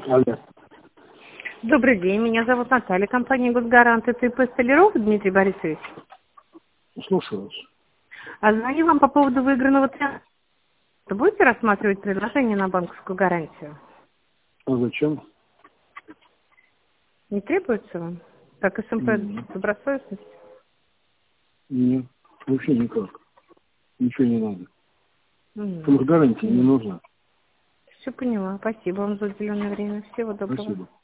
Алло. Добрый день, меня зовут Наталья, компания «Госгарант». Это ИП Столяров Дмитрий Борисович. Слушаю вас. А звоню вам по поводу выигранного транспорта. Будете рассматривать предложение на банковскую гарантию? А зачем? Не требуется вам? Как СМП Нет. добросовестность? Нет. Вообще никак. Ничего не надо. Гарантия не нужна. Все поняла. Спасибо вам за уделенное время. Всего доброго. Спасибо.